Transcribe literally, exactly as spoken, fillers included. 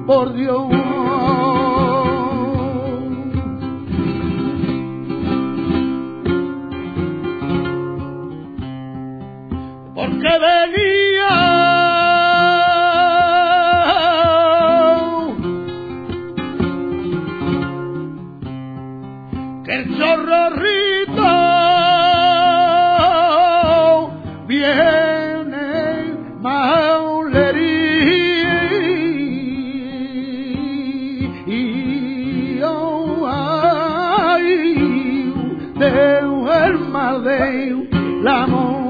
por Dios. Porque venía que el chorrorrito viene maulería de el madeo la